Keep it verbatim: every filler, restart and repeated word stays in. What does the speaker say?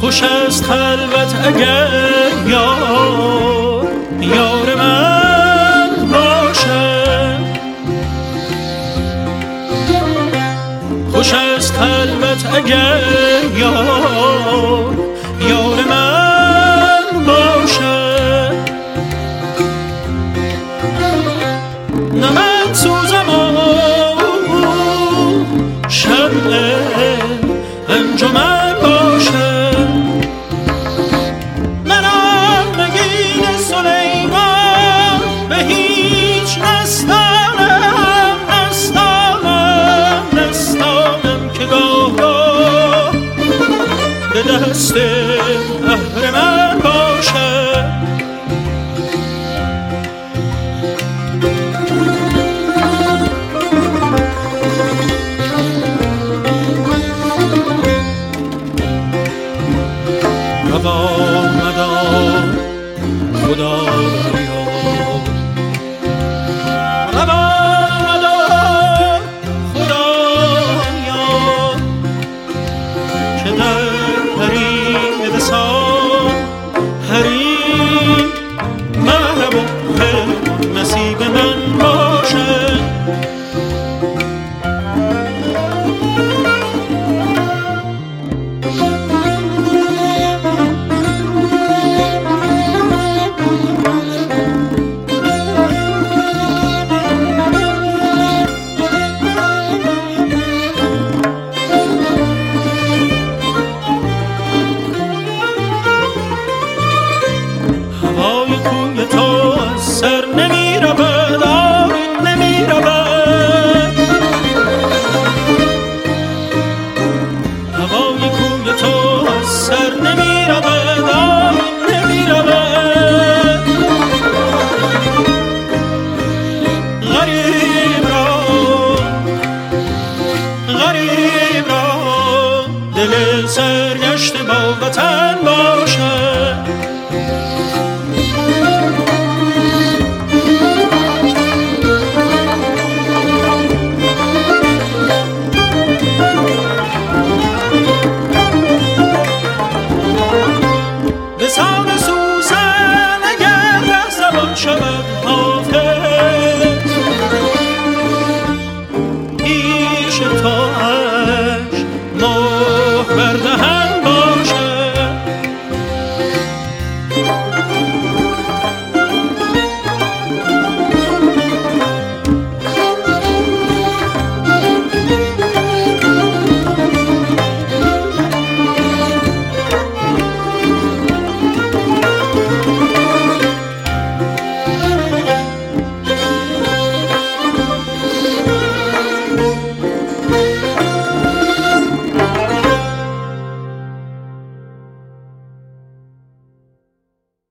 خوش است خلوت اگر یار یار من باشه. خوش است خلوت اگر یار یار من باشه. نه من سوزم و شمع انجمن باشه. منم نگین سلیمان به هیچ نستانم نستانم نستانم که گاه گاه به دست اهر من باشه. روا مدار خدایا روا مدار خدایا که در حریم وصال حریم محرم و حرم نصیب من باشه. هوای کوی تو از سر نمی رود آری نمی رود. هوای کوی تو از سر نمی رود آری نمی رود. غریب را غریب را دل سرگشته با